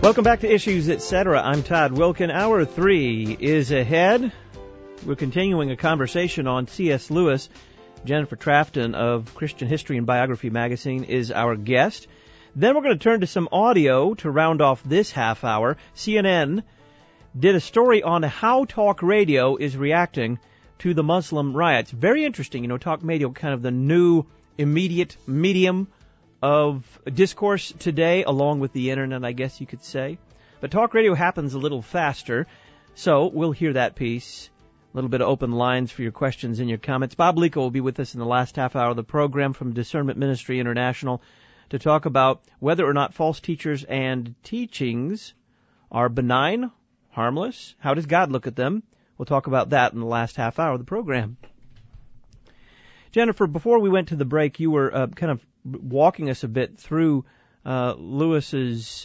Welcome back to Issues Etc. I'm Todd Wilkin. Hour 3 is ahead. We're continuing a conversation on C.S. Lewis. Jennifer Trafton of Christian History and Biography magazine is our guest. Then we're going to turn to some audio to round off this half hour. CNN did a story on how talk radio is reacting to the Muslim riots. Very interesting. Talk radio, kind of the new immediate medium of discourse today, along with the internet, I guess you could say. But talk radio happens a little faster, so we'll hear that piece. A little bit of open lines for your questions and your comments. Bob Lico will be with us in the last half hour of the program from Discernment Ministry International to talk about whether or not false teachers and teachings are benign, harmless. How does God look at them? We'll talk about that in the last half hour of the program. Jennifer, before we went to the break, you were kind of walking us a bit through Lewis's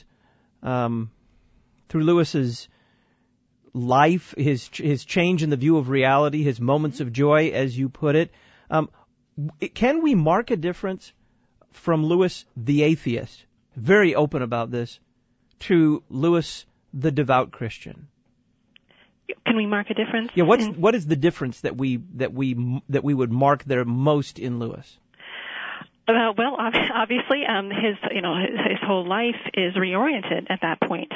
life, his change in the view of reality, his moments of joy, as you put it. Can we mark a difference from Lewis the atheist, very open about this, to Lewis the devout Christian? Can we mark a difference? Yeah, what is the difference that we would mark there most in Lewis? Well, obviously, his whole life is reoriented at that point.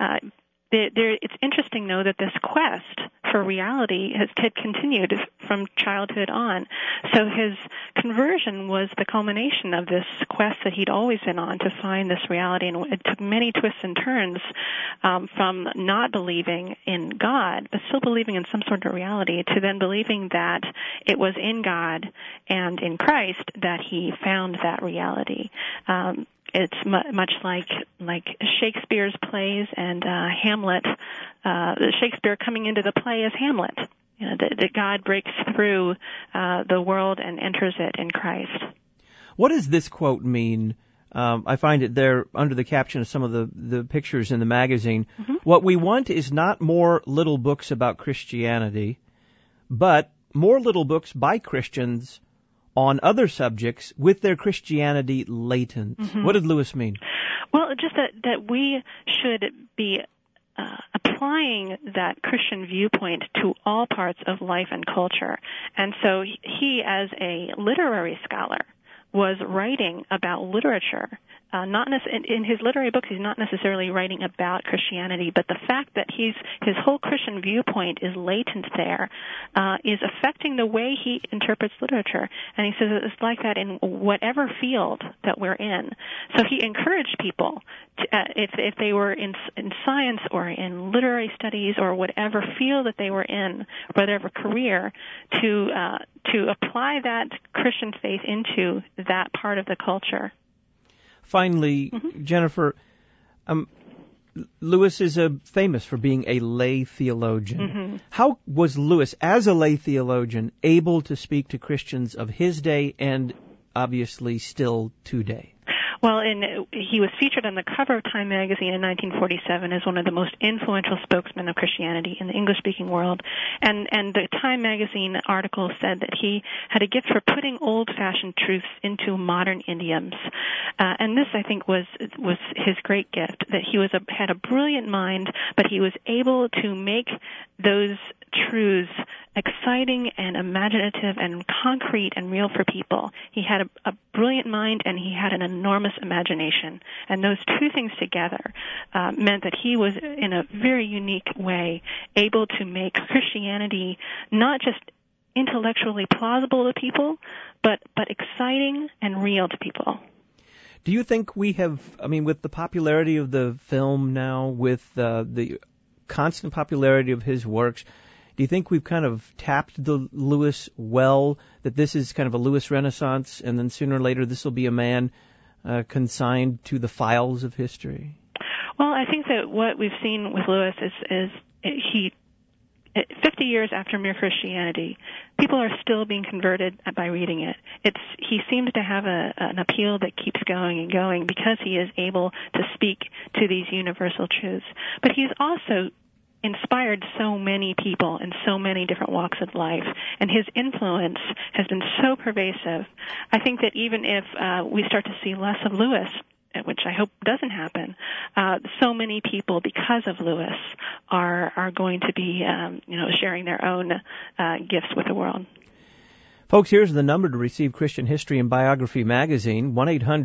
It's interesting, though, that this quest for reality had continued from childhood on. So his conversion was the culmination of this quest that he'd always been on to find this reality, and it took many twists and turns from not believing in God, but still believing in some sort of reality, to then believing that it was in God and in Christ that he found that reality. It's much like Shakespeare's plays and Hamlet. Shakespeare coming into the play as Hamlet. That God breaks through the world and enters it in Christ. What does this quote mean? I find it there under the caption of some of the pictures in the magazine. Mm-hmm. What we want is not more little books about Christianity, but more little books by Christians on other subjects with their Christianity latent. Mm-hmm. What did Lewis mean? Well, just that we should be applying that Christian viewpoint to all parts of life and culture. And so he, as a literary scholar, was writing about literature. In his literary books, he's not necessarily writing about Christianity, but the fact that his whole Christian viewpoint is latent there is affecting the way he interprets literature. And he says it's like that in whatever field that we're in. So he encouraged people, if they were in science or in literary studies or whatever field that they were in, whatever career, to apply that Christian faith into that part of the culture. Finally, mm-hmm. Jennifer, Lewis is famous for being a lay theologian. Mm-hmm. How was Lewis, as a lay theologian, able to speak to Christians of his day and obviously still today? Well, he was featured on the cover of Time magazine in 1947 as one of the most influential spokesmen of Christianity in the English-speaking world. And the Time magazine article said that he had a gift for putting old-fashioned truths into modern idioms. And this, I think, was his great gift, that he had a brilliant mind, but he was able to make those truths exciting and imaginative and concrete and real for people. He had a brilliant mind and he had an enormous imagination. And those two things together meant that he was, in a very unique way, able to make Christianity not just intellectually plausible to people, but exciting and real to people. Do you think we have, with the popularity of the film now, with the constant popularity of his works, do you think we've kind of tapped the Lewis well, that this is kind of a Lewis renaissance, and then sooner or later this will be a man consigned to the files of history? Well, I think that what we've seen with Lewis is he 50 years after Mere Christianity, people are still being converted by reading it. He seems to have an appeal that keeps going and going because he is able to speak to these universal truths. But he's also inspired so many people in so many different walks of life, and his influence has been so pervasive. I think that even if we start to see less of Lewis which I hope doesn't happen, so many people, because of Lewis, are going to be, sharing their own gifts with the world. Folks, here's the number to receive Christian History and Biography magazine,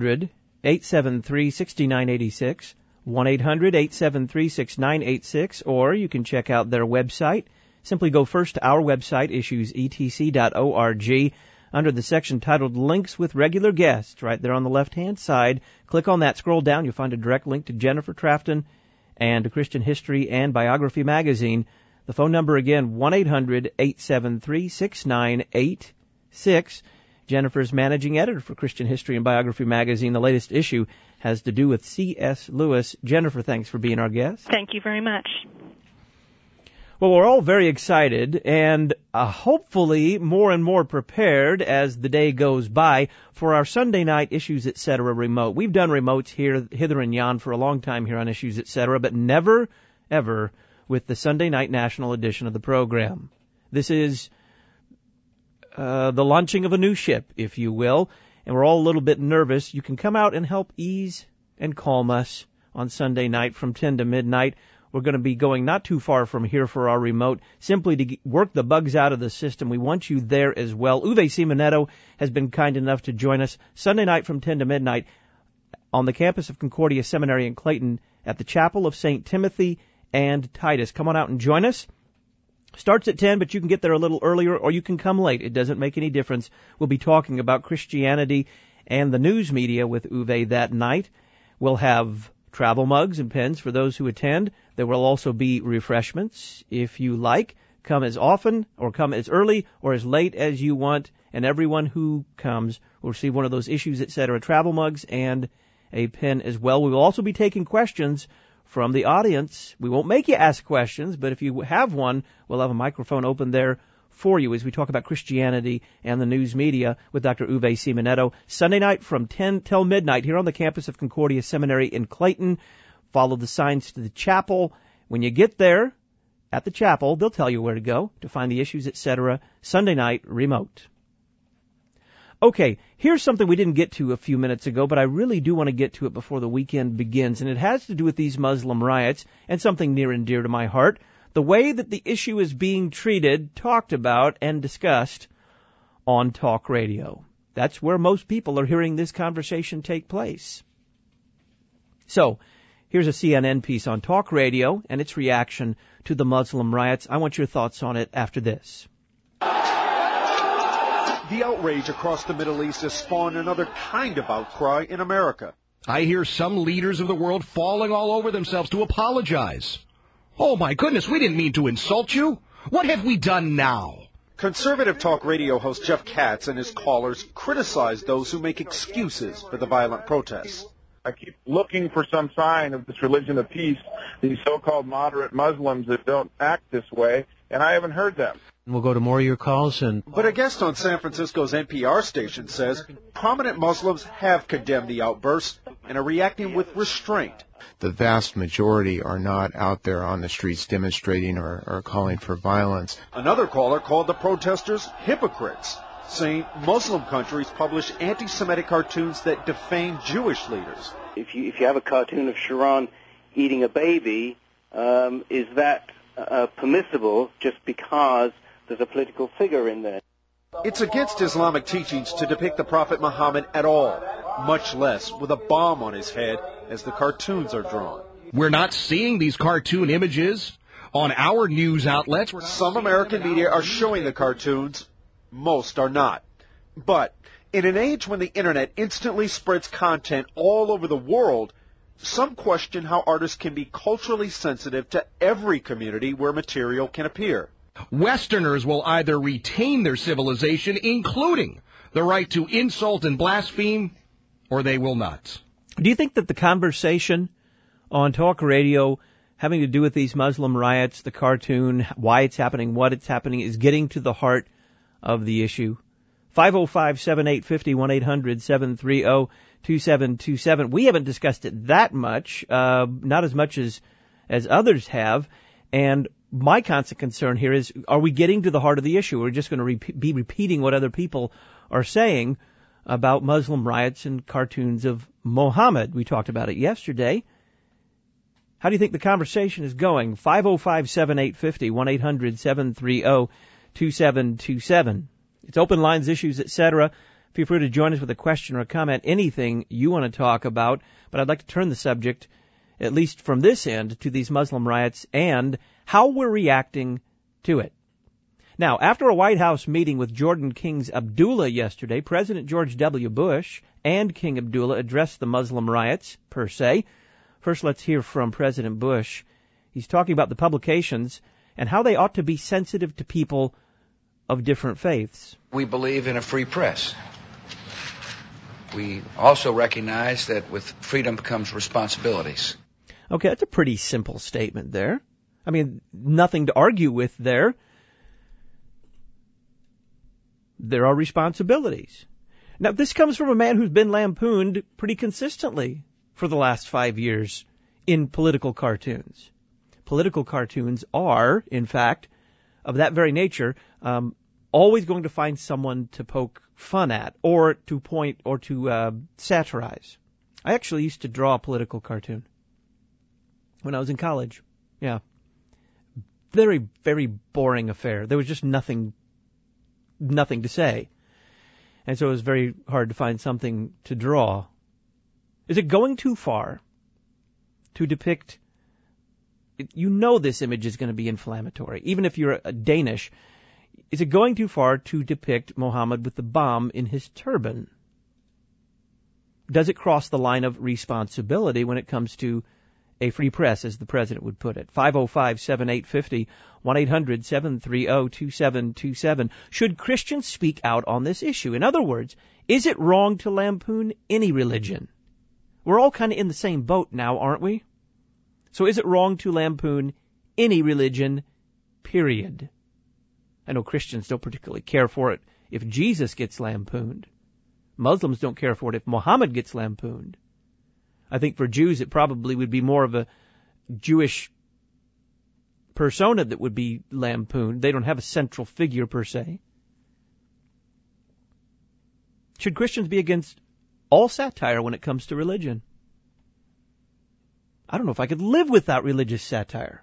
1-800-873-6986, 1-800-873-6986, or you can check out their website. Simply go first to our website, issuesetc.org, under the section titled Links with Regular Guests, right there on the left-hand side. Click on that, scroll down, you'll find a direct link to Jennifer Trafton and to Christian History and Biography magazine. The phone number again, 1-800-873-6986. Jennifer's managing editor for Christian History and Biography magazine. The latest issue has to do with C.S. Lewis. Jennifer, thanks for being our guest. Thank you very much. Well, we're all very excited and hopefully more and more prepared as the day goes by for our Sunday night Issues Etc. remote. We've done remotes here, hither and yon for a long time here on Issues Etc., but never, ever with the Sunday night national edition of the program. This is the launching of a new ship, if you will, and we're all a little bit nervous. You can come out and help ease and calm us on Sunday night from 10 to midnight. We're going to be going not too far from here for our remote, simply to work the bugs out of the system. We want you there as well. Uwe Simonetto has been kind enough to join us Sunday night from 10 to midnight on the campus of Concordia Seminary in Clayton at the Chapel of St. Timothy and Titus. Come on out and join us. Starts at 10, but you can get there a little earlier or you can come late. It doesn't make any difference. We'll be talking about Christianity and the news media with Uwe that night. We'll have travel mugs and pens for those who attend. There will also be refreshments. If you like, come as often or come as early or as late as you want, and everyone who comes will receive one of those Issues, etc. travel mugs and a pen as well. We will also be taking questions from the audience. We won't make you ask questions, but if you have one, we'll have a microphone open there for you as we talk about Christianity and the news media with Dr. Uwe Simonetto. Sunday night from 10 till midnight here on the campus of Concordia Seminary in Clayton. Follow the signs to the chapel. When you get there at the chapel, they'll tell you where to go to find the Issues, etc. Sunday night remote. Okay, here's something we didn't get to a few minutes ago, but I really do want to get to it before the weekend begins, and it has to do with these Muslim riots and something near and dear to my heart. The way that the issue is being treated, talked about, and discussed on talk radio. That's where most people are hearing this conversation take place. So, here's a CNN piece on talk radio and its reaction to the Muslim riots. I want your thoughts on it after this. The outrage across the Middle East has spawned another kind of outcry in America. I hear some leaders of the world falling all over themselves to apologize. Oh, my goodness, we didn't mean to insult you. What have we done now? Conservative talk radio host Jeff Katz and his callers criticize those who make excuses for the violent protests. I keep looking for some sign of this religion of peace, these so-called moderate Muslims that don't act this way, and I haven't heard them. We'll go to more of your calls. But a guest on San Francisco's NPR station says prominent Muslims have condemned the outburst and are reacting with restraint. The vast majority are not out there on the streets demonstrating or calling for violence. Another caller called the protesters hypocrites, saying Muslim countries publish anti-Semitic cartoons that defame Jewish leaders. If you have a cartoon of Sharon eating a baby, is that permissible just because there's a political figure in there? It's against Islamic teachings to depict the Prophet Muhammad at all, much less with a bomb on his head as the cartoons are drawn. We're not seeing these cartoon images on our news outlets. Some American media are showing the cartoons. Most are not. But in an age when the Internet instantly spreads content all over the world, some question how artists can be culturally sensitive to every community where material can appear. Westerners will either retain their civilization, including the right to insult and blaspheme, or they will not. Do you think that the conversation on talk radio having to do with these Muslim riots, the cartoon, why it's happening, what it's happening, is getting to the heart of the issue? 505-7850, 1-800-730-2727. We haven't discussed it that much, not as much as others have, and my constant concern here is, are we getting to the heart of the issue? We're just going to be repeating what other people are saying. about Muslim riots and cartoons of Mohammed. We talked about it yesterday. How do you think the conversation is going? 505-7850, 1-800-730-2727. It's open lines, issues, etc. Feel free to join us with a question or a comment, anything you want to talk about. But I'd like to turn the subject, at least from this end, to these Muslim riots and how we're reacting to it. Now, after a White House meeting with Jordan King's Abdullah yesterday, President George W. Bush and King Abdullah addressed the Muslim riots, per se. First, let's hear from President Bush. He's talking about the publications and how they ought to be sensitive to people of different faiths. We believe in a free press. We also recognize that with freedom comes responsibilities. Okay, that's a pretty simple statement there. I mean, nothing to argue with there. There are responsibilities. Now, this comes from a man who's been lampooned pretty consistently for the last 5 years in political cartoons. Political cartoons are, in fact, of that very nature, always going to find someone to poke fun at or to point or to satirize. I actually used to draw a political cartoon when I was in college. Yeah. Very, very boring affair. There was just nothing to say. And so it was very hard to find something to draw. Is it going too far to depict, you know this image is going to be inflammatory, even if you're a Danish. Is it going too far to depict Muhammad with the bomb in his turban? Does it cross the line of responsibility when it comes to a free press, as the president would put it? 505-7850, 1-800-730-2727. Should Christians speak out on this issue? In other words, is it wrong to lampoon any religion? We're all kind of in the same boat now, aren't we? So is it wrong to lampoon any religion, period? I know Christians don't particularly care for it if Jesus gets lampooned. Muslims don't care for it if Muhammad gets lampooned. I think for Jews it probably would be more of a Jewish persona that would be lampooned. They don't have a central figure per se. Should Christians be against all satire when it comes to religion? I don't know if I could live without religious satire.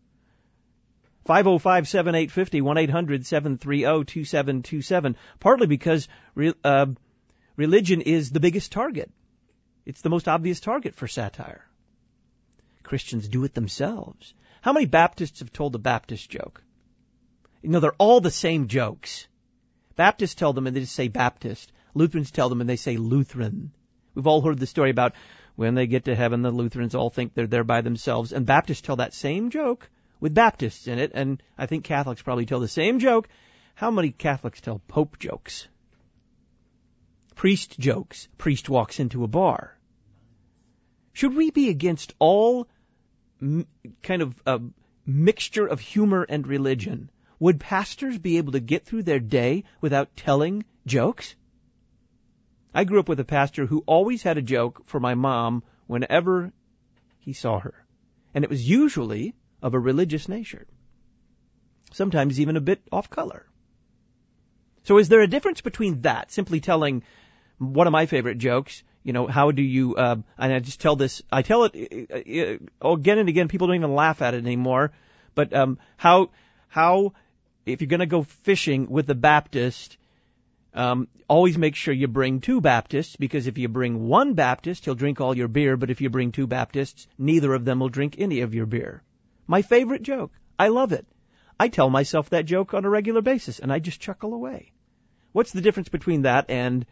505-7850, 1-800-730-2727, partly because religion is the biggest target. It's the most obvious target for satire. Christians do it themselves. How many Baptists have told the Baptist joke? You know, they're all the same jokes. Baptists tell them and they just say Baptist. Lutherans tell them and they say Lutheran. We've all heard the story about when they get to heaven, the Lutherans all think they're there by themselves. And Baptists tell that same joke with Baptists in it, and I think Catholics probably tell the same joke. How many Catholics tell Pope jokes? Priest jokes. Priest walks into a bar. Should we be against all kind of mixture of humor and religion? Would pastors be able to get through their day without telling jokes? I grew up with a pastor who always had a joke for my mom whenever he saw her. And it was usually of a religious nature. Sometimes even a bit off color. So is there a difference between that, simply telling one of my favorite jokes, you know, how do you, and I just tell this, I tell it again and again, people don't even laugh at it anymore, but how if you're going to go fishing with the Baptist, always make sure you bring two Baptists, because if you bring one Baptist, he'll drink all your beer, but if you bring two Baptists, neither of them will drink any of your beer. My favorite joke. I love it. I tell myself that joke on a regular basis, and I just chuckle away. What's the difference between that and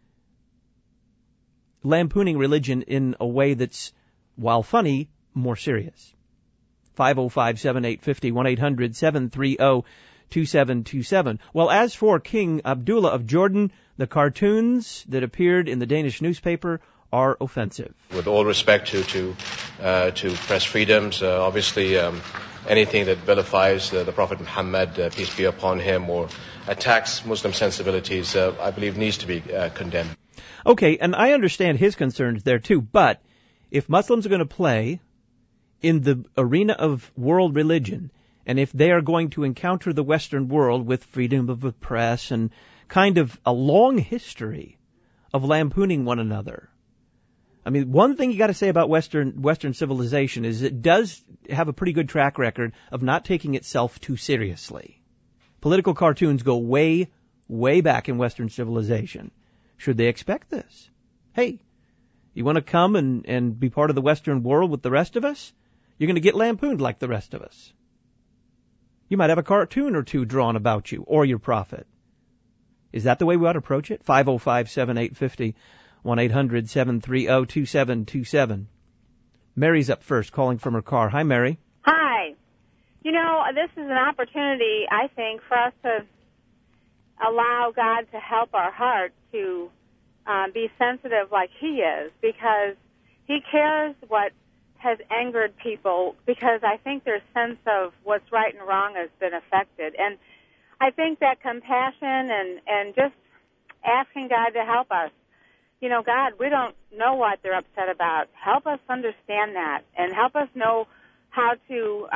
lampooning religion in a way that's, while funny, more serious? 505-7850, 1-800-730-2727. Well, as for King Abdullah of Jordan, the cartoons that appeared in the Danish newspaper are offensive. With all respect to press freedoms, obviously anything that vilifies the Prophet Muhammad, peace be upon him, or attacks Muslim sensibilities, I believe needs to be condemned. Okay, and I understand his concerns there too, but if Muslims are going to play in the arena of world religion, and if they are going to encounter the Western world with freedom of the press and kind of a long history of lampooning one another. I mean, one thing you got to say about Western civilization is it does have a pretty good track record of not taking itself too seriously. Political cartoons go way, way back in Western civilization. Should they expect this? Hey, you want to come and be part of the Western world with the rest of us? You're going to get lampooned like the rest of us. You might have a cartoon or two drawn about you or your prophet. Is that the way we ought to approach it? 505-7850, 1-800-730-2727. Mary's up first, calling from her car. Hi, Mary. Hi. You know, this is an opportunity, I think, for us to allow God to help our heart to be sensitive like He is, because He cares what has angered people, because I think their sense of what's right and wrong has been affected. And I think that compassion and just asking God to help us. You know, God, we don't know what they're upset about. Help us understand that and help us know how to...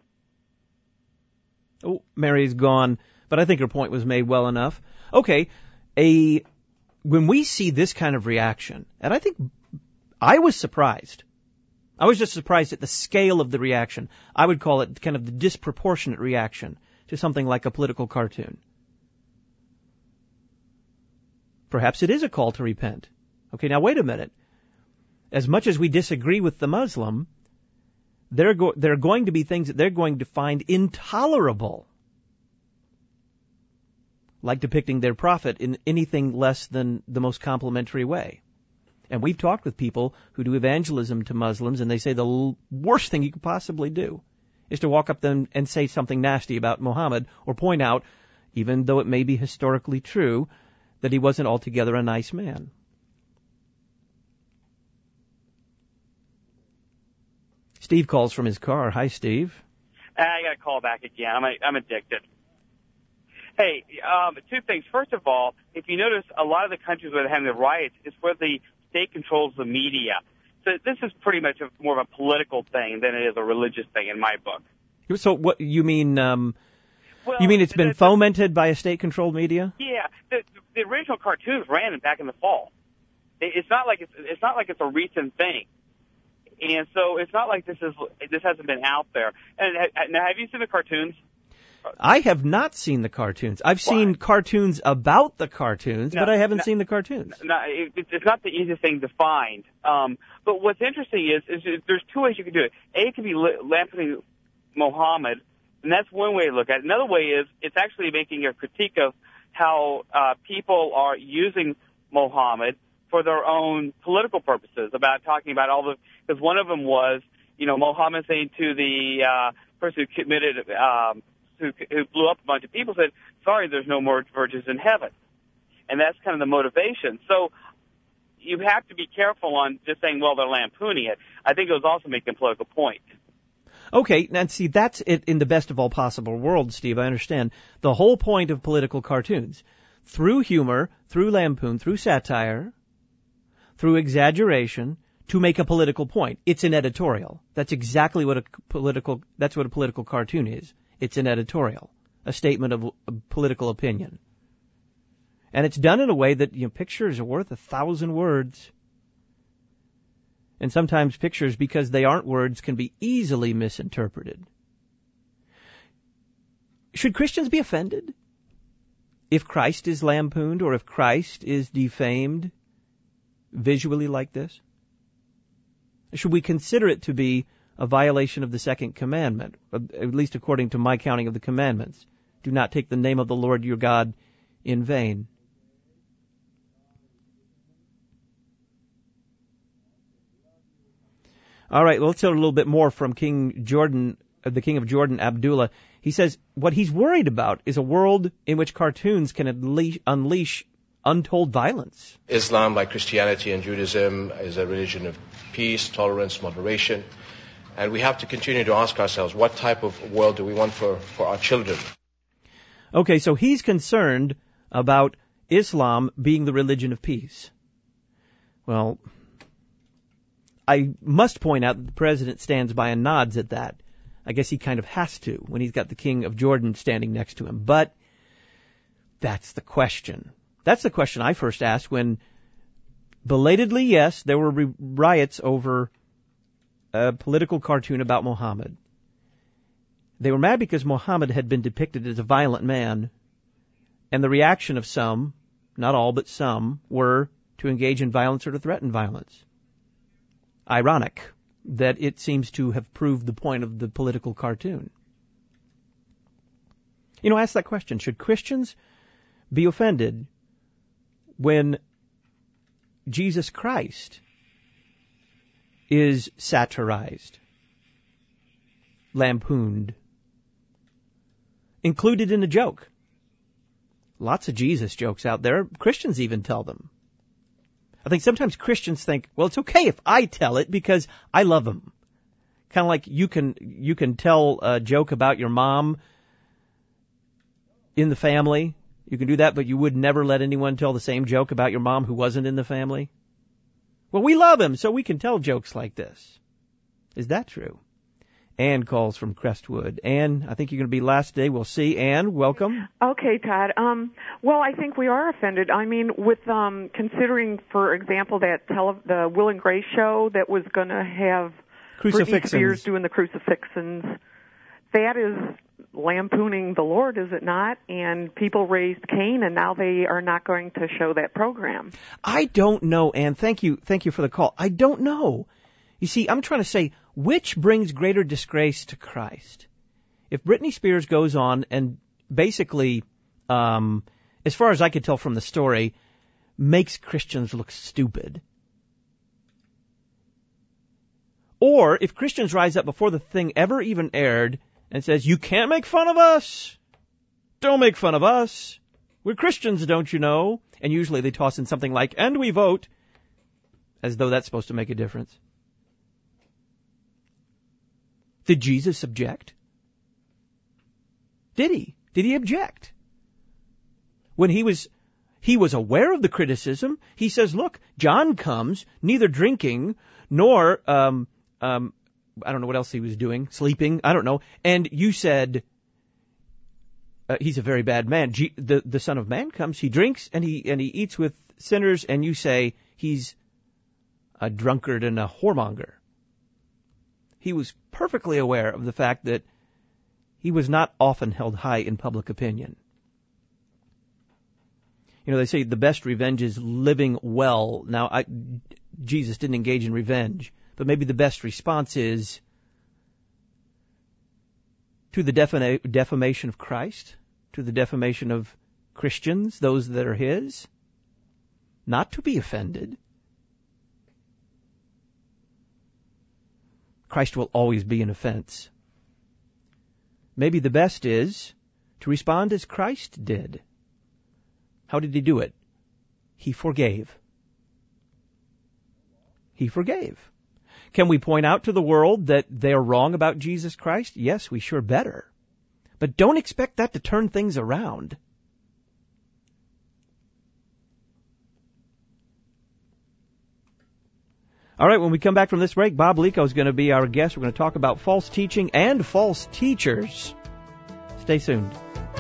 Oh, Mary's gone, but I think her point was made well enough. Okay, when we see this kind of reaction, and I think I was surprised. I was just surprised at the scale of the reaction. I would call it kind of the disproportionate reaction to something like a political cartoon. Perhaps it is a call to repent. Okay, now wait a minute. As much as we disagree with the Muslim, there are going to be things that they're going to find intolerable, like depicting their prophet in anything less than the most complimentary way. And we've talked with people who do evangelism to Muslims, and they say the worst thing you could possibly do is to walk up to them and say something nasty about Muhammad, or point out, even though it may be historically true, that he wasn't altogether a nice man. Steve calls from his car. Hi, Steve. I got to call back again. I'm addicted. Hey, two things. First of all, if you notice, a lot of the countries where they're having the riots is where the state controls the media. So this is pretty much more of a political thing than it is a religious thing in my book. So what you mean? You mean it's been fomented by a state-controlled media? Yeah, the original cartoons ran back in the fall. It's not like it's a recent thing, and so it's not like this hasn't been out there. And now, have you seen the cartoons? I have not seen the cartoons. I've seen cartoons about the cartoons, but I haven't seen the cartoons. It's not the easiest thing to find. But what's interesting is there's two ways you can do it. A could be lampooning Muhammad, and that's one way to look at it. Another way is it's actually making a critique of how people are using Muhammad for their own political purposes, about talking about all the... Because one of them was, Muhammad saying to the person who committed... who blew up a bunch of people, said, sorry, there's no more virgins in heaven. And that's kind of the motivation. So you have to be careful on just saying, well, they're lampooning it. I think it was also making a political point. Okay, and see, that's it in the best of all possible worlds, Steve. I understand. The whole point of political cartoons, through humor, through lampoon, through satire, through exaggeration, to make a political point. It's an editorial. That's exactly what a political cartoon is. It's an editorial, a statement of political opinion. And it's done in a way that, pictures are worth 1,000 words. And sometimes pictures, because they aren't words, can be easily misinterpreted. Should Christians be offended if Christ is lampooned or if Christ is defamed visually like this? Should we consider it to be a violation of the second commandment, at least according to my counting of the commandments? Do not take the name of the Lord your God in vain. All right, let's hear a little bit more from King Jordan, the King of Jordan, Abdullah. He says what he's worried about is a world in which cartoons can unleash untold violence. Islam, like Christianity and Judaism, is a religion of peace, tolerance, moderation. And we have to continue to ask ourselves, what type of world do we want for our children? Okay, so he's concerned about Islam being the religion of peace. Well, I must point out that the president stands by and nods at that. I guess he kind of has to when he's got the King of Jordan standing next to him. But that's the question. That's the question I first asked when Belatedly, yes, there were riots over a political cartoon about Muhammad. They were mad because Muhammad had been depicted as a violent man, and the reaction of some, not all, but some, were to engage in violence or to threaten violence. Ironic that it seems to have proved the point of the political cartoon. You know, ask that question. Should Christians be offended when Jesus Christ is satirized, lampooned, included in a joke? Lots of Jesus jokes out there. Christians even tell them. I think sometimes Christians think, well, it's okay if I tell it because I love them. Kind of like you can tell a joke about your mom in the family. You can do that, but you would never let anyone tell the same joke about your mom who wasn't in the family. Well, we love him, so we can tell jokes like this. Is that true? Ann calls from Crestwood. Ann, I think you're going to be last today. We'll see. Ann, welcome. Okay, Todd. Well, I think we are offended. I mean, with considering, for example, that the Will and Grace show that was going to have Britney Spears doing the crucifixions, that is lampooning the Lord, is it not? And people raised Cain, and now they are not going to show that program. I don't know, Ann. Thank you for the call. I don't know. You see, I'm trying to say, which brings greater disgrace to Christ? If Britney Spears goes on and basically, as far as I could tell from the story, makes Christians look stupid. Or if Christians rise up before the thing ever even aired and says, you can't make fun of us. Don't make fun of us. We're Christians, don't you know? And usually they toss in something like, and we vote, as though that's supposed to make a difference. Did Jesus object? Did he? Did he object? When he was aware of the criticism, he says, look, John comes, neither drinking, nor, I don't know what else he was doing, sleeping, I don't know, and you said, he's a very bad man. The Son of Man comes, he drinks, and he eats with sinners, and you say he's a drunkard and a whoremonger. He was perfectly aware of the fact that he was not often held high in public opinion. You know, they say the best revenge is living well. Now, Jesus didn't engage in revenge, but maybe the best response is to the defamation of Christ, to the defamation of Christians, those that are his, not to be offended. Christ will always be an offense. Maybe the best is to respond as Christ did. How did he do it? He forgave. He forgave. Can we point out to the world that they're wrong about Jesus Christ? Yes, we sure better. But don't expect that to turn things around. All right, when we come back from this break, Bob Lico is going to be our guest. We're going to talk about false teaching and false teachers. Stay tuned.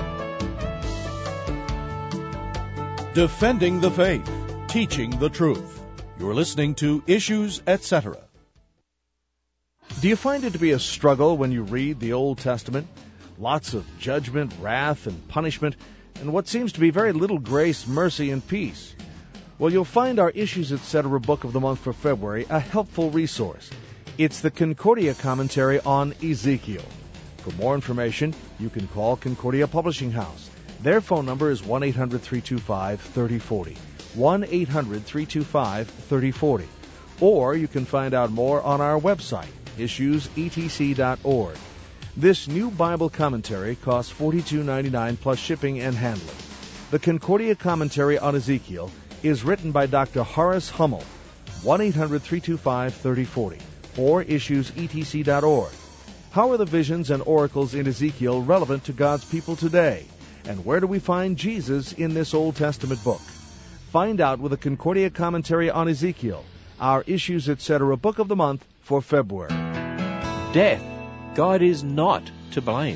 Defending the faith, teaching the truth. You're listening to Issues, Etc. Do you find it to be a struggle when you read the Old Testament? Lots of judgment, wrath, and punishment, and what seems to be very little grace, mercy, and peace. Well, you'll find our Issues, Etc. book of the month for February a helpful resource. It's the Concordia Commentary on Ezekiel. For more information, you can call Concordia Publishing House. Their phone number is 1-800-325-3040. 1-800-325-3040. Or you can find out more on our website, issuesetc.org. This new Bible commentary costs $42.99 plus shipping and handling. The Concordia Commentary on Ezekiel is written by Dr. Horace Hummel. 1-800-325-3040 or issuesetc.org. How are the visions and oracles in Ezekiel relevant to God's people today? And where do we find Jesus in this Old Testament book? Find out with a Concordia Commentary on Ezekiel, our Issues, Etc. book of the month for February. Death. God is not to blame.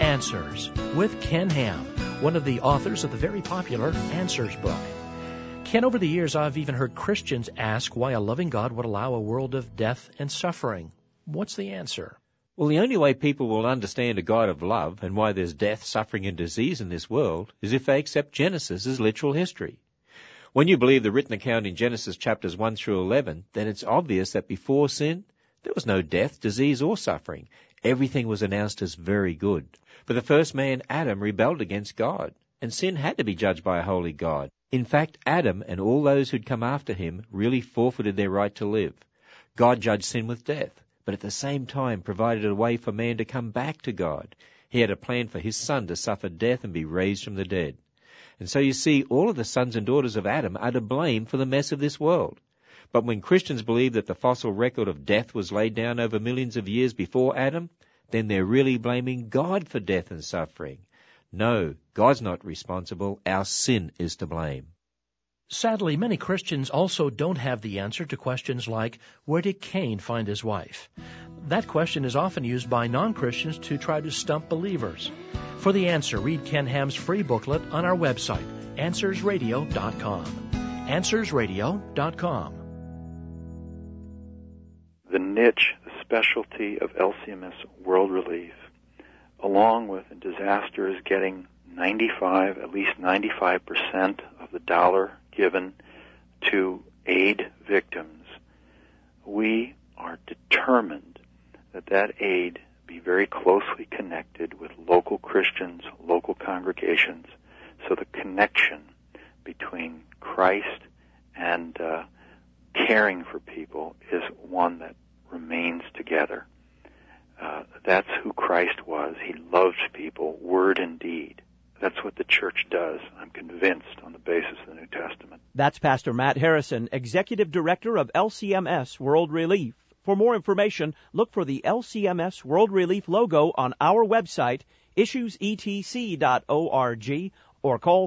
Answers with Ken Ham, one of the authors of the very popular Answers book. Ken, over the years, I've even heard Christians ask why a loving God would allow a world of death and suffering. What's the answer? Well, the only way people will understand a God of love and why there's death, suffering, and disease in this world is if they accept Genesis as literal history. When you believe the written account in Genesis chapters 1 through 11, then it's obvious that before sin, there was no death, disease, or suffering. Everything was announced as very good. For the first man, Adam, rebelled against God, and sin had to be judged by a holy God. In fact, Adam and all those who'd come after him really forfeited their right to live. God judged sin with death, but at the same time provided a way for man to come back to God. He had a plan for his son to suffer death and be raised from the dead. And so you see, all of the sons and daughters of Adam are to blame for the mess of this world. But when Christians believe that the fossil record of death was laid down over millions of years before Adam, then they're really blaming God for death and suffering. No, God's not responsible. Our sin is to blame. Sadly, many Christians also don't have the answer to questions like, where did Cain find his wife? That question is often used by non-Christians to try to stump believers. For the answer, read Ken Ham's free booklet on our website, AnswersRadio.com. AnswersRadio.com. The niche, the specialty of LCMS World Relief, along with in disasters getting at least 95% of the dollar given to aid victims, we are determined that that aid be very closely connected with local Christians, local congregations, so the connection between Christ and caring for people is one that remains together. That's who Christ was. He loved people, word and deed. That's what the church does, I'm convinced, on the basis of the New Testament. That's Pastor Matt Harrison, Executive Director of LCMS World Relief. For more information, look for the LCMS World Relief logo on our website, issuesetc.org, or call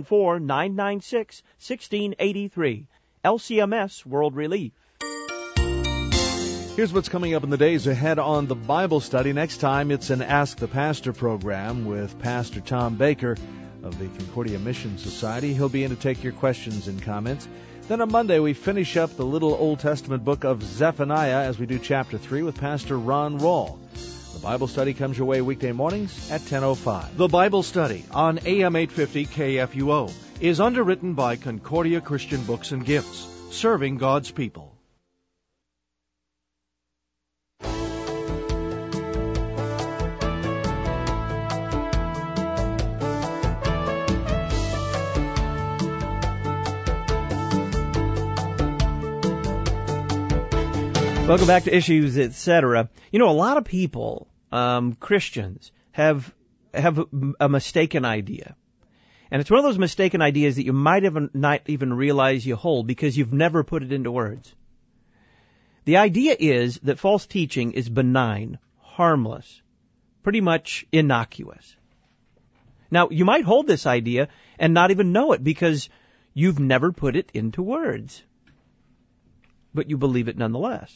314-996-1683. LCMS World Relief. Here's what's coming up in the days ahead on the Bible study. Next time, it's an Ask the Pastor program with Pastor Tom Baker of the Concordia Mission Society. He'll be in to take your questions and comments. Then on Monday, we finish up the little Old Testament book of Zephaniah as we do chapter 3 with Pastor Ron Rawl. The Bible study comes your way weekday mornings at 10:05. The Bible study on AM 850 KFUO is underwritten by Concordia Christian Books and Gifts, serving God's people. Welcome back to Issues, Etc. You know, a lot of people, Christians, have a mistaken idea. And it's one of those mistaken ideas that you might not even realize you hold because you've never put it into words. The idea is that false teaching is benign, harmless, pretty much innocuous. Now, you might hold this idea and not even know it because you've never put it into words. But you believe it nonetheless.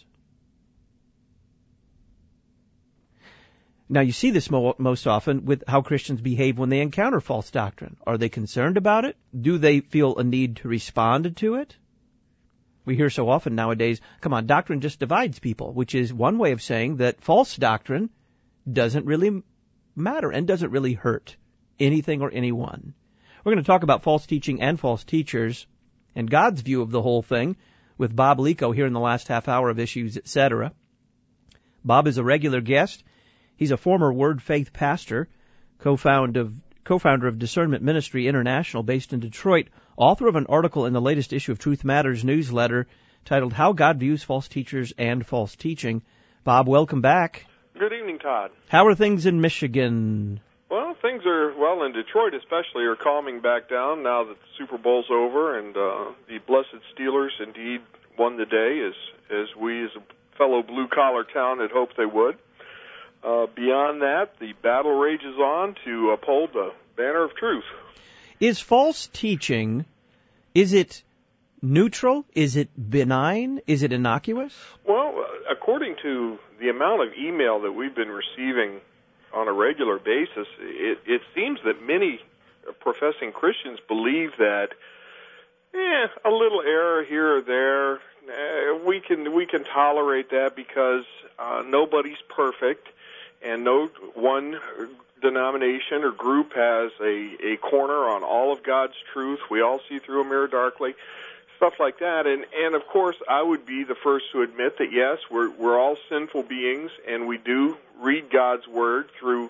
Now, you see this most often with how Christians behave when they encounter false doctrine. Are they concerned about it? Do they feel a need to respond to it? We hear so often nowadays, come on, doctrine just divides people, which is one way of saying that false doctrine doesn't really matter and doesn't really hurt anything or anyone. We're going to talk about false teaching and false teachers and God's view of the whole thing with Bob Lico here in the last half hour of Issues, Etc. Bob is a regular guest. He's a former Word Faith pastor, co-founder of Discernment Ministry International based in Detroit, author of an article in the latest issue of Truth Matters newsletter titled How God Views False Teachers and False Teaching. Bob, welcome back. Good evening, Todd. How are things in Michigan? Well, things are, in Detroit especially, are calming back down now that the Super Bowl's over and the blessed Steelers indeed won the day as we as a fellow blue-collar town had hoped they would. Beyond that, the battle rages on to uphold the banner of truth. Is false teaching, is it neutral? Is it benign? Is it innocuous? Well, according to the amount of email that we've been receiving on a regular basis, it seems that many professing Christians believe that a little error here or there. We can tolerate that because nobody's perfect, and no one denomination or group has a corner on all of God's truth. We all see through a mirror darkly, stuff like that. And of course, I would be the first to admit that yes, we're all sinful beings, and we do read God's word through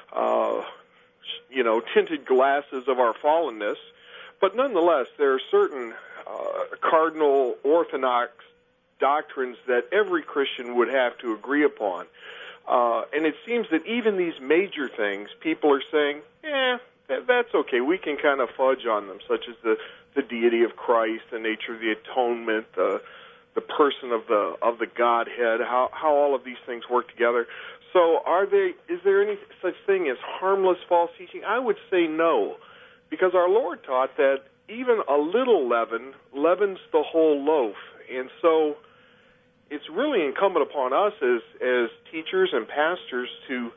tinted glasses of our fallenness. But nonetheless, there are certain cardinal orthodox doctrines that every Christian would have to agree upon. And it seems that even these major things, people are saying, that's okay. We can kind of fudge on them, such as the deity of Christ, the nature of the atonement, the person of the Godhead, how all of these things work together. So is there any such thing as harmless false teaching? I would say no, because our Lord taught that even a little leaven leavens the whole loaf. And so it's really incumbent upon us as teachers and pastors to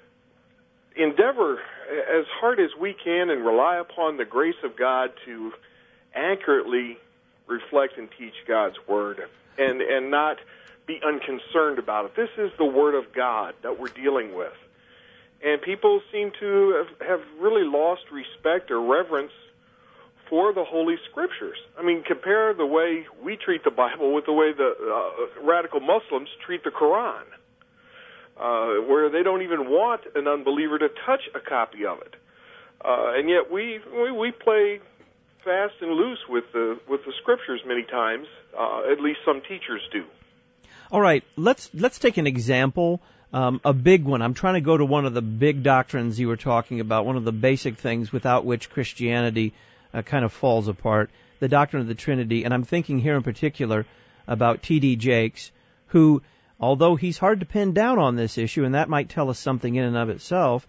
endeavor as hard as we can and rely upon the grace of God to accurately reflect and teach God's Word and not be unconcerned about it. This is the Word of God that we're dealing with. And people seem to have really lost respect or reverence for the Holy Scriptures. I mean, compare the way we treat the Bible with the way the radical Muslims treat the Quran, where they don't even want an unbeliever to touch a copy of it. And yet we play fast and loose with the Scriptures many times. At least some teachers do. All right, let's take an example, a big one. I'm trying to go to one of the big doctrines you were talking about, one of the basic things without which Christianity kind of falls apart, the doctrine of the Trinity. And I'm thinking here in particular about T.D. Jakes, who, although he's hard to pin down on this issue, and that might tell us something in and of itself,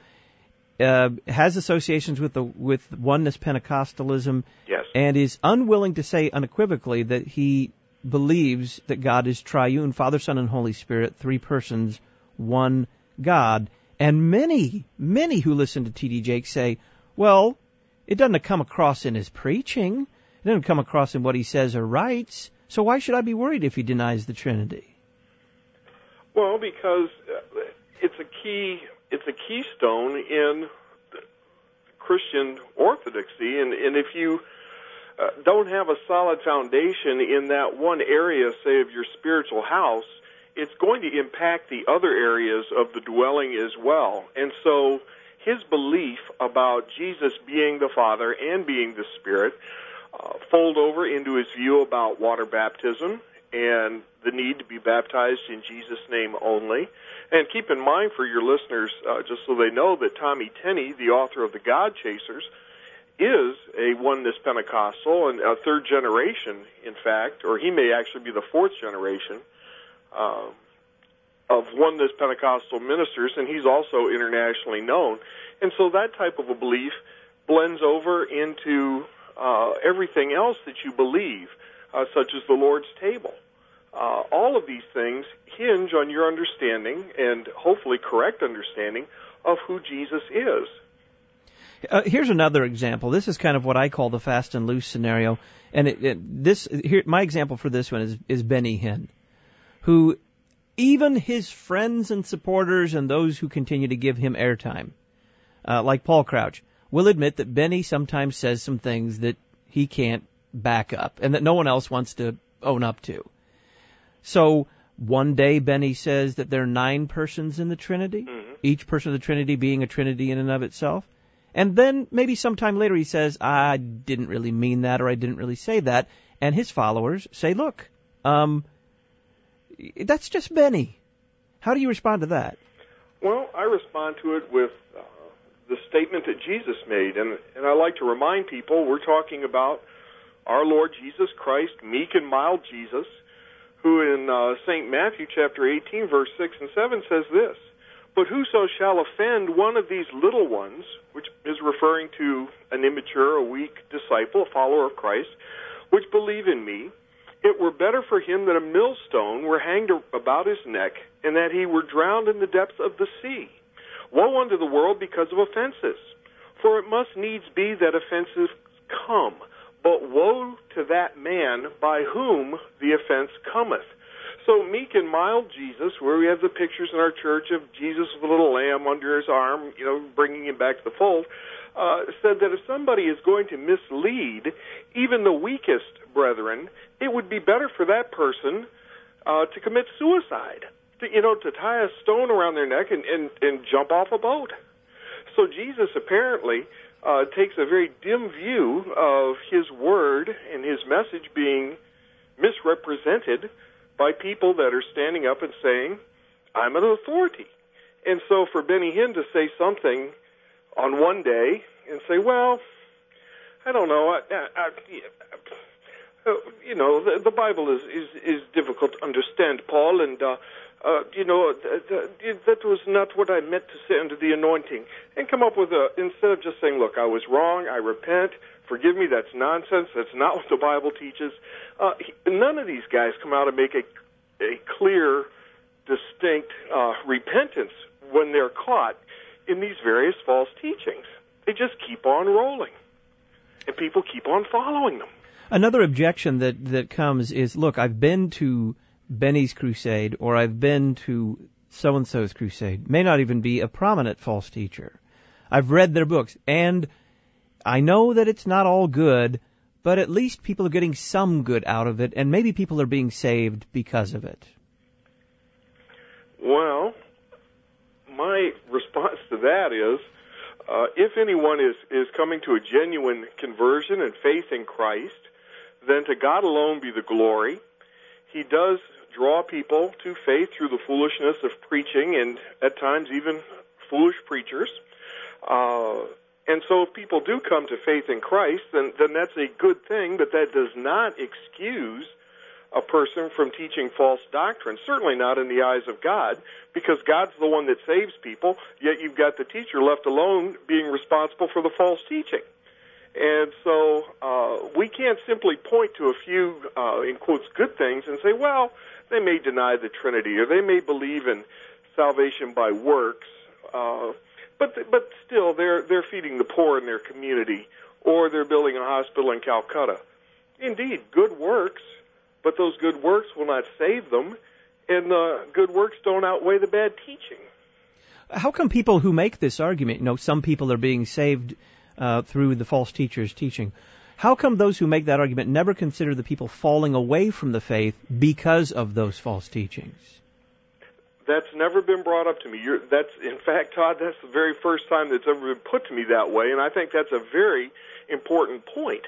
has associations with oneness Pentecostalism, yes, and is unwilling to say unequivocally that he believes that God is triune, Father, Son, and Holy Spirit, three persons, one God. And many who listen to T.D. Jakes say, well, it doesn't come across in his preaching. It doesn't come across in what he says or writes. So why should I be worried if he denies the Trinity? Well, because it's a keystone in Christian orthodoxy, and if you don't have a solid foundation in that one area, say, of your spiritual house, it's going to impact the other areas of the dwelling as well. And so his belief about Jesus being the Father and being the Spirit fold over into his view about water baptism and the need to be baptized in Jesus' name only. And keep in mind for your listeners, just so they know, that Tommy Tenney, the author of The God Chasers, is a oneness Pentecostal and a third generation, in fact, or he may actually be the fourth generation of oneness Pentecostal ministers, and he's also internationally known. And so that type of a belief blends over into everything else that you believe, such as the Lord's table. All of these things hinge on your understanding, and hopefully correct understanding, of who Jesus is. Here's another example. This is kind of what I call the fast and loose scenario. And my example for this one is Benny Hinn, who even his friends and supporters and those who continue to give him airtime, like Paul Crouch, will admit that Benny sometimes says some things that he can't back up and that no one else wants to own up to. So one day Benny says that there are 9 persons in the Trinity, each person of the Trinity being a Trinity in and of itself. And then maybe sometime later he says, I didn't really mean that, or I didn't really say that. And his followers say, look, that's just Benny. How do you respond to that? Well, I respond to it with the statement that Jesus made. And I like to remind people we're talking about our Lord Jesus Christ, meek and mild Jesus, who in St. Matthew chapter 18, verse 6 and 7 says this, but whoso shall offend one of these little ones, which is referring to an immature, a weak disciple, a follower of Christ, which believe in me, it were better for him that a millstone were hanged about his neck, and that he were drowned in the depths of the sea. Woe unto the world because of offenses! For it must needs be that offenses come, but woe to that man by whom the offense cometh. So meek and mild Jesus, where we have the pictures in our church of Jesus with a little lamb under his arm, bringing him back to the fold, said that if somebody is going to mislead even the weakest brethren, it would be better for that person to commit suicide, to tie a stone around their neck and jump off a boat. So Jesus apparently takes a very dim view of his word and his message being misrepresented by people that are standing up and saying, I'm an authority. And so for Benny Hinn to say something on one day and say, well, I don't know, the Bible is difficult to understand, Paul, and that was not what I meant to say under the anointing. And come up with instead of just saying, look, I was wrong, I repent, forgive me, that's nonsense, that's not what the Bible teaches. None of these guys come out and make a clear, distinct repentance when they're caught in these various false teachings. They just keep on rolling, and people keep on following them. Another objection that comes is, look, I've been to Benny's crusade, or I've been to so-and-so's crusade. May not even be a prominent false teacher. I've read their books, and I know that it's not all good, but at least people are getting some good out of it, and maybe people are being saved because of it. Well, my response to that is, if anyone is coming to a genuine conversion and faith in Christ, then to God alone be the glory. He does draw people to faith through the foolishness of preaching and at times even foolish preachers. And so if people do come to faith in Christ, then that's a good thing, but that does not excuse a person from teaching false doctrine, certainly not in the eyes of God, because God's the one that saves people, yet you've got the teacher left alone being responsible for the false teaching. And so we can't simply point to a few, in quotes, good things and say, well, they may deny the Trinity, or they may believe in salvation by works, but still they're feeding the poor in their community, or they're building a hospital in Calcutta. Indeed, good works, but those good works will not save them, and the good works don't outweigh the bad teaching. How come people who make this argument, some people are being saved through the false teacher's teaching, how come those who make that argument never consider the people falling away from the faith because of those false teachings? That's never been brought up to me. In fact, Todd, that's the very first time that's ever been put to me that way, and I think that's a very important point.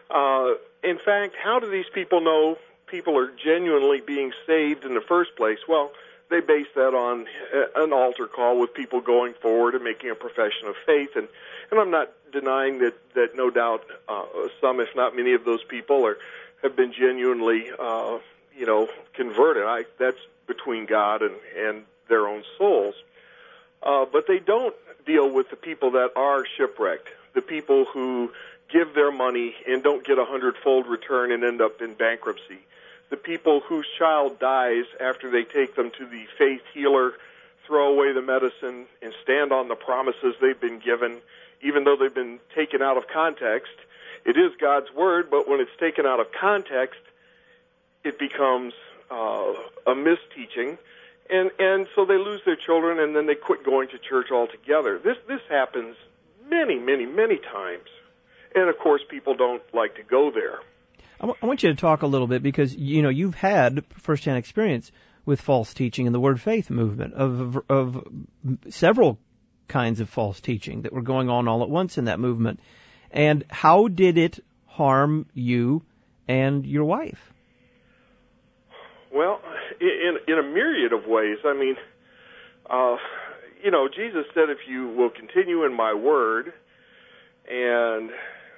In fact, how do these people know people are genuinely being saved in the first place? Well, they base that on an altar call with people going forward and making a profession of faith, and I'm not denying that no doubt some, if not many, of those people have been genuinely, converted. That's between God and their own souls. But they don't deal with the people that are shipwrecked, the people who give their money and don't get 100-fold return and end up in bankruptcy, the people whose child dies after they take them to the faith healer, throw away the medicine, and stand on the promises they've been given, even though they've been taken out of context. It is God's word, but when it's taken out of context, it becomes a misteaching, and so they lose their children, and then they quit going to church altogether. This happens many, many, many times, and of course people don't like to go there. I want you to talk a little bit because you've had firsthand experience with false teaching in the Word Faith movement of several kinds of false teaching that were going on all at once in that movement. And how did it harm you and your wife? Well, in a myriad of ways. I mean, Jesus said, if you will continue in my word and,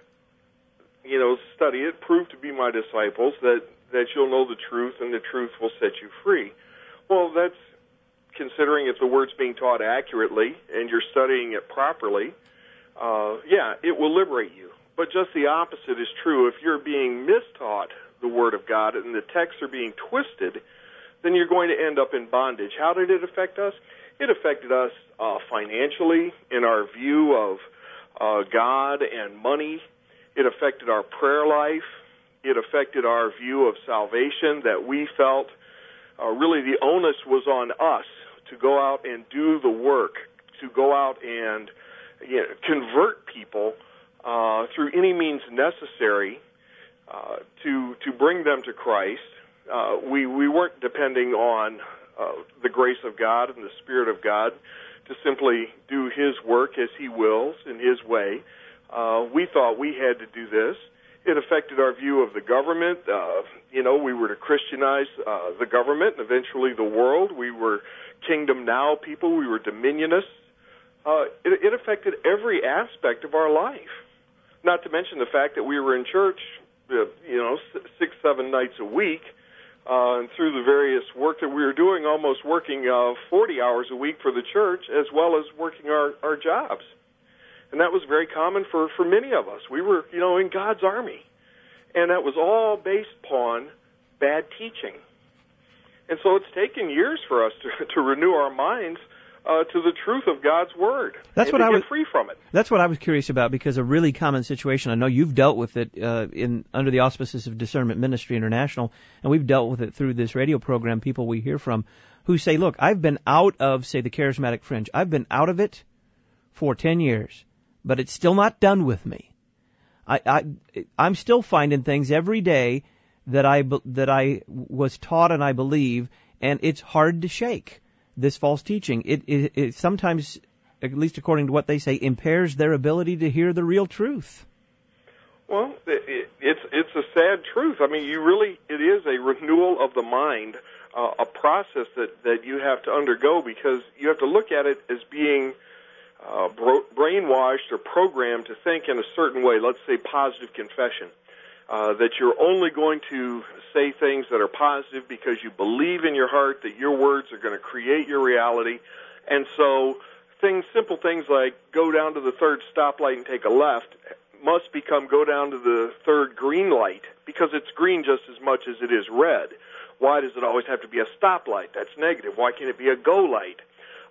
study it, prove to be my disciples, that you'll know the truth and the truth will set you free. Well, that's considering if the word's being taught accurately and you're studying it properly, it will liberate you. But just the opposite is true. If you're being mistaught the Word of God and the texts are being twisted, then you're going to end up in bondage. How did it affect us? It affected us financially, in our view of God and money. It affected our prayer life. It affected our view of salvation, that we felt really the onus was on us to go out and do the work, to go out and convert people through any means necessary to bring them to Christ. We weren't depending on the grace of God and the Spirit of God to simply do His work as He wills in His way. We thought we had to do this. It affected our view of the government. We were to Christianize the government and eventually the world. We were Kingdom Now people. We were dominionists. It affected every aspect of our life. Not to mention the fact that we were in church, 6-7 nights a week, and through the various work that we were doing, almost working 40 hours a week for the church, as well as working our jobs. And that was very common for many of us. We were, in God's army. And that was all based upon bad teaching. And so it's taken years for us to renew our minds to the truth of God's Word. That's what I was free from it. That's what I was curious about, because a really common situation, I know you've dealt with it under the auspices of Discernment Ministry International, and we've dealt with it through this radio program, people we hear from who say, look, I've been out of, say, the charismatic fringe. I've been out of it for 10 years. But it's still not done with me. I'm still finding things every day that I was taught and I believe, and it's hard to shake this false teaching. It sometimes, at least according to what they say, impairs their ability to hear the real truth. Well, it's a sad truth. I mean, it is a renewal of the mind, a process that you have to undergo, because you have to look at it as being brainwashed or programmed to think in a certain way. Let's say positive confession, that you're only going to say things that are positive because you believe in your heart that your words are going to create your reality. And so simple things like go down to the third stoplight and take a left must become go down to the third green light, because it's green just as much as it is red. Why does it always have to be a stoplight? That's negative. Why can't it be a go light?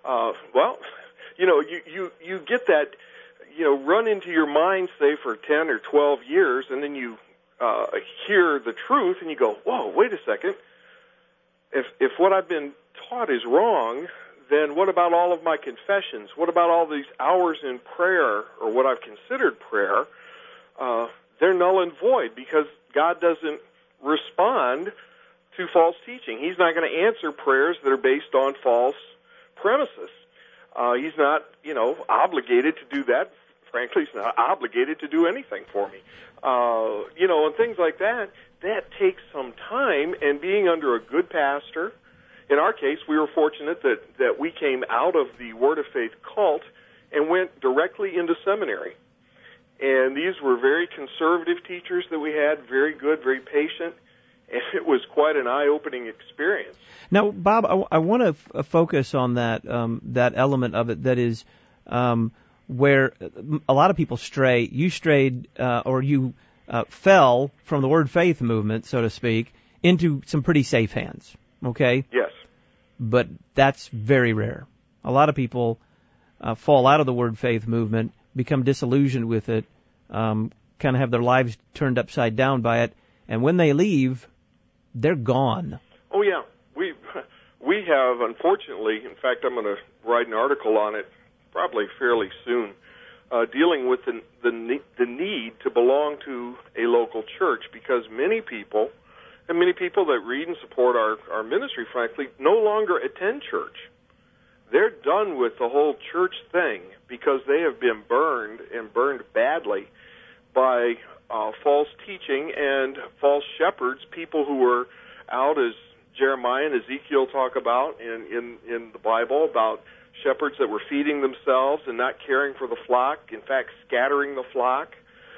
You get that, run into your mind, say, for 10 or 12 years, and then you hear the truth, and you go, whoa, wait a second. If what I've been taught is wrong, then what about all of my confessions? What about all these hours in prayer, or what I've considered prayer? They're null and void, because God doesn't respond to false teaching. He's not going to answer prayers that are based on false premises. He's not, obligated to do that. Frankly, he's not obligated to do anything for me. And things like that, that takes some time, and being under a good pastor. In our case, we were fortunate that we came out of the Word of Faith cult and went directly into seminary. And these were very conservative teachers that we had, very good, very patient, and it was quite an eye-opening experience. Now, Bob, I want to focus on that element of it that is where a lot of people stray. You strayed, or you fell from the Word Faith movement, so to speak, into some pretty safe hands. Okay? Yes. But that's very rare. A lot of people fall out of the Word Faith movement, become disillusioned with it, kind of have their lives turned upside down by it, and when they leave, they're gone. Oh, yeah. We have, unfortunately, in fact, I'm going to write an article on it probably fairly soon, dealing with the need to belong to a local church, because many people that read and support our ministry, frankly, no longer attend church. They're done with the whole church thing because they have been burned, and burned badly, by false teaching and false shepherds, people who were out, as Jeremiah and Ezekiel talk about in the Bible, about shepherds that were feeding themselves and not caring for the flock, in fact, scattering the flock.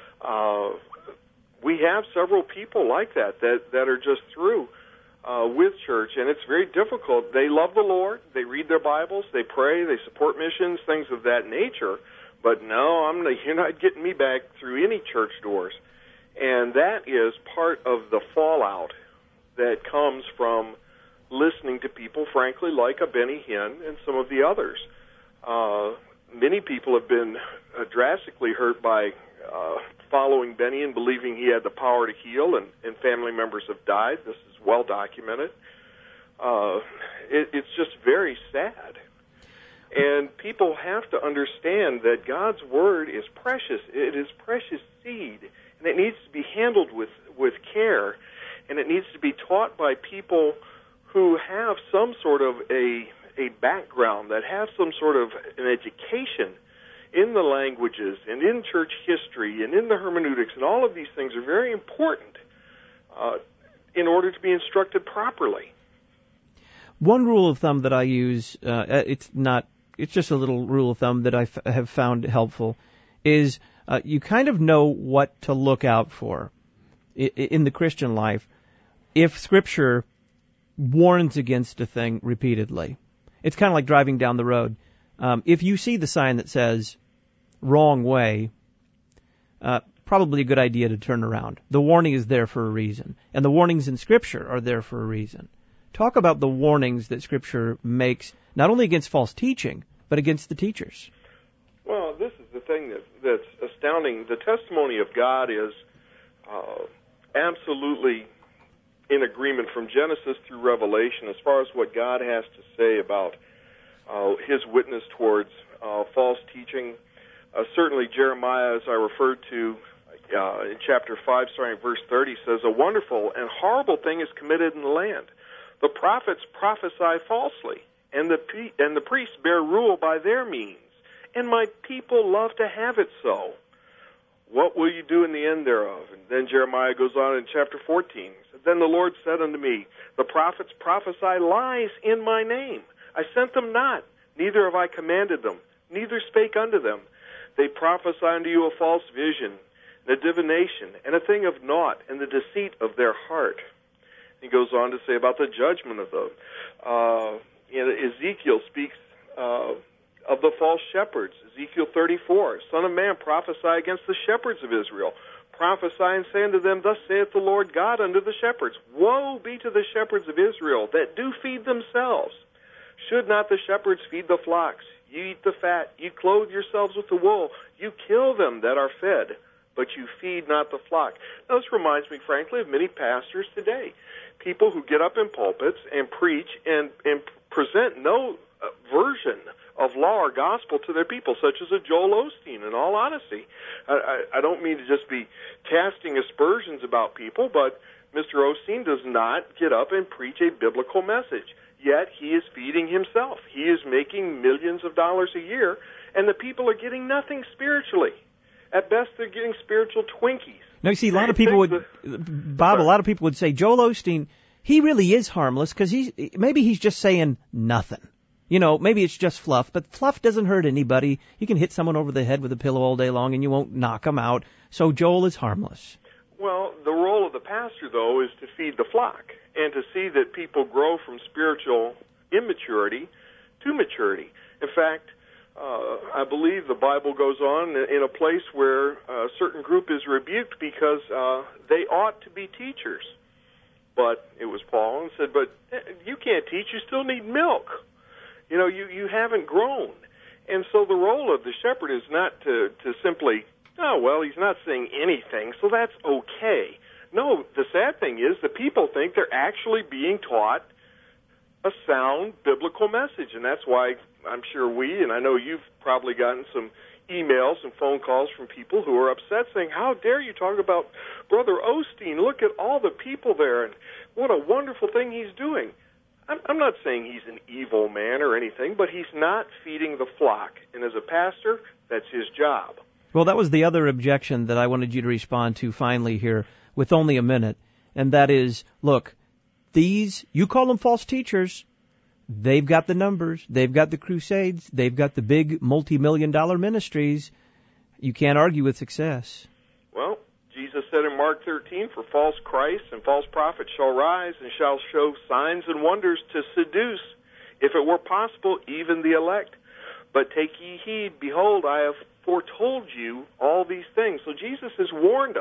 We have several people like that are just through with church, and it's very difficult. They love the Lord, they read their Bibles, they pray, they support missions, things of that nature, but no, you're not getting me back through any church doors. And that is part of the fallout that comes from listening to people, frankly, like a Benny Hinn and some of the others. Many people have been drastically hurt by following Benny and believing he had the power to heal, and family members have died. This is well documented. It's just very sad. And people have to understand that God's Word is precious. It is precious seed, and it needs to be handled with care, and it needs to be taught by people who have some sort of a background, that have some sort of an education in the languages and in church history and in the hermeneutics, and all of these things are very important in order to be instructed properly. One rule of thumb that I use, it's just a little rule of thumb that I have found helpful, is you kind of know what to look out for in the Christian life if Scripture warns against a thing repeatedly. It's kind of like driving down the road. If you see the sign that says wrong way, probably a good idea to turn around. The warning is there for a reason, and the warnings in Scripture are there for a reason. Talk about the warnings that Scripture makes, not only against false teaching, but against the teachers. Well, this is the thing that's astounding. The testimony of God is absolutely in agreement from Genesis through Revelation as far as what God has to say about His witness towards false teaching. Certainly Jeremiah, as I referred to in chapter 5, starting at verse 30, says, "A wonderful and horrible thing is committed in the land. The prophets prophesy falsely, and the priests bear rule by their means, and my people love to have it so. What will you do in the end thereof?" And then Jeremiah goes on in chapter 14. "Then the Lord said unto me, The prophets prophesy lies in my name. I sent them not, neither have I commanded them, neither spake unto them. They prophesy unto you a false vision, and a divination, and a thing of naught, and the deceit of their heart." He goes on to say about the judgment of them. Ezekiel speaks of the false shepherds. Ezekiel 34, "Son of man, prophesy against the shepherds of Israel. Prophesy and say unto them, Thus saith the Lord God unto the shepherds, Woe be to the shepherds of Israel that do feed themselves. Should not the shepherds feed the flocks? You eat the fat, you clothe yourselves with the wool, you kill them that are fed, but you feed not the flock." Now, this reminds me, frankly, of many pastors today. People who get up in pulpits and preach and present no version of law or gospel to their people, such as a Joel Osteen, in all honesty. I don't mean to just be casting aspersions about people, but Mr. Osteen does not get up and preach a biblical message. Yet he is feeding himself. He is making millions of dollars a year, and the people are getting nothing spiritually. At best, they're getting spiritual Twinkies. Now, you see, a lot of people would say, Joel Osteen, he really is harmless because maybe he's just saying nothing. You know, maybe it's just fluff, but fluff doesn't hurt anybody. You can hit someone over the head with a pillow all day long and you won't knock them out. So Joel is harmless. Well, the role of the pastor, though, is to feed the flock and to see that people grow from spiritual immaturity to maturity. In fact, I believe the Bible goes on in a place where a certain group is rebuked because they ought to be teachers. But it was Paul and said, but you can't teach, you still need milk. You know, you haven't grown. And so the role of the shepherd is not to simply, oh, well, he's not saying anything, so that's okay. No, the sad thing is that people think they're actually being taught a sound biblical message, and that's why I'm sure we, and I know you've probably gotten some emails and phone calls from people who are upset saying, how dare you talk about Brother Osteen? Look at all the people there, and what a wonderful thing he's doing. I'm not saying he's an evil man or anything, but he's not feeding the flock, and as a pastor, that's his job. Well, that was the other objection that I wanted you to respond to finally here with only a minute, and that is, look, these, you call them false teachers, they've got the numbers, they've got the crusades, they've got the big multi-million-dollar ministries. You can't argue with success. Well, Jesus said in Mark 13, for false Christs and false prophets shall rise and shall show signs and wonders to seduce, if it were possible, even the elect. But take ye heed, behold, I have foretold you all these things. So Jesus has warned us.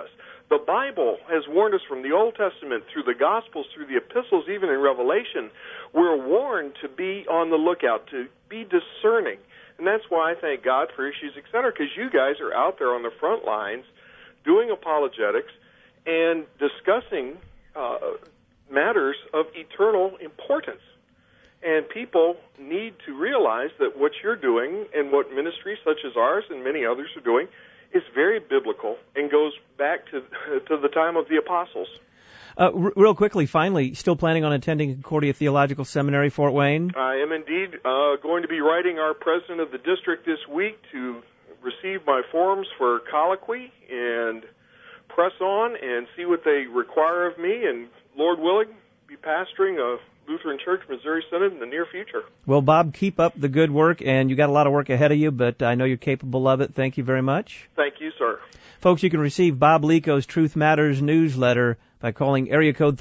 The Bible has warned us from the Old Testament through the Gospels, through the epistles, even in Revelation. We're warned to be on the lookout, to be discerning. And that's why I thank God for Issues, etc., because you guys are out there on the front lines doing apologetics and discussing matters of eternal importance. And people need to realize that what you're doing and what ministries such as ours and many others are doing is very biblical and goes back to the time of the apostles. Real quickly, finally, still planning on attending Concordia Theological Seminary, Fort Wayne? I am indeed going to be writing our president of the district this week to receive my forms for colloquy and press on and see what they require of me, and Lord willing, be pastoring a Lutheran Church Missouri Synod in the near future. Well, Bob, keep up the good work, and you got a lot of work ahead of you, but I know you're capable of it. Thank you very much. Thank you, sir. Folks, you can receive Bob Lico's Truth Matters newsletter by calling area code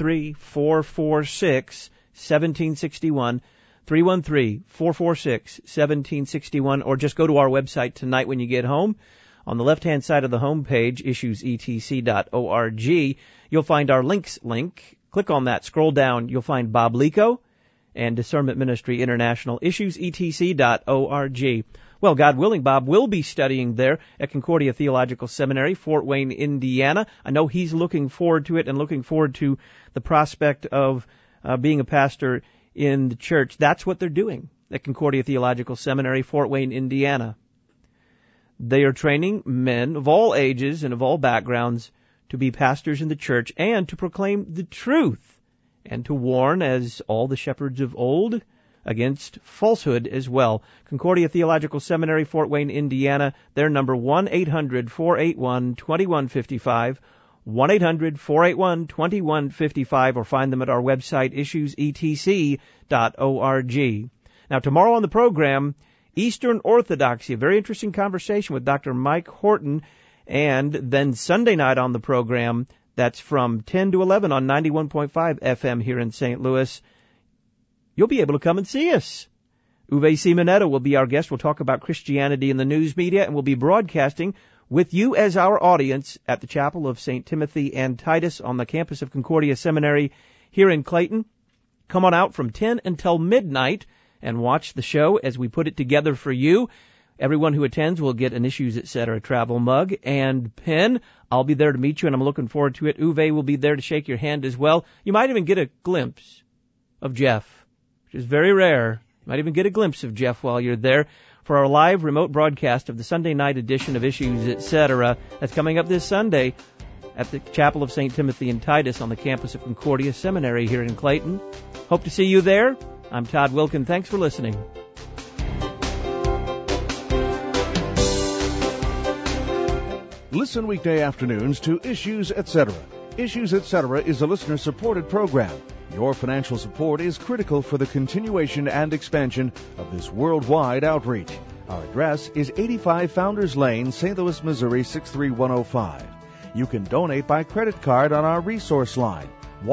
313-446-1761, 313-446-1761, or just go to our website tonight when you get home. On the left-hand side of the home page, issuesetc.org, you'll find our links link. Click on that, scroll down, you'll find Bob Lico and Discernment Ministry International, issuesetc.org. Well, God willing, Bob will be studying there at Concordia Theological Seminary, Fort Wayne, Indiana. I know he's looking forward to it and looking forward to the prospect of being a pastor in the church. That's what they're doing at Concordia Theological Seminary, Fort Wayne, Indiana. They are training men of all ages and of all backgrounds to be pastors in the church and to proclaim the truth and to warn, as all the shepherds of old, against falsehood as well. Concordia Theological Seminary, Fort Wayne, Indiana. Their number 1-800-481-2155, 1-800-481-2155, or find them at our website, issuesetc.org. Now, tomorrow on the program, Eastern Orthodoxy, a very interesting conversation with Dr. Mike Horton. And then Sunday night on the program, that's from 10 to 11 on 91.5 FM here in St. Louis, you'll be able to come and see us. Uwe Simonetta will be our guest. We'll talk about Christianity in the news media, and we'll be broadcasting with you as our audience at the Chapel of St. Timothy and Titus on the campus of Concordia Seminary here in Clayton. Come on out from 10 until midnight and watch the show as we put it together for you. Everyone who attends will get an Issues, Etc. travel mug and pen. I'll be there to meet you, and I'm looking forward to it. Uwe will be there to shake your hand as well. You might even get a glimpse of Jeff, which is very rare. You might even get a glimpse of Jeff while you're there for our live remote broadcast of the Sunday night edition of Issues, Etc. That's coming up this Sunday at the Chapel of St. Timothy and Titus on the campus of Concordia Seminary here in Clayton. Hope to see you there. I'm Todd Wilkin. Thanks for listening. Listen weekday afternoons to Issues, Etc. Issues, Etc. is a listener-supported program. Your financial support is critical for the continuation and expansion of this worldwide outreach. Our address is 85 Founders Lane, St. Louis, Missouri, 63105. You can donate by credit card on our resource line,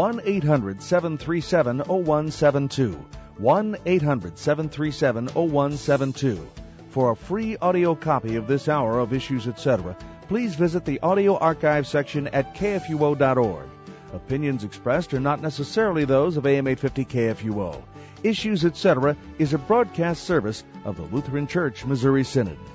1-800-737-0172, 1-800-737-0172. For a free audio copy of this hour of Issues, Etc., please visit the audio archive section at kfuo.org. Opinions expressed are not necessarily those of AM 850 KFUO. Issues, Etc. is a broadcast service of the Lutheran Church Missouri Synod.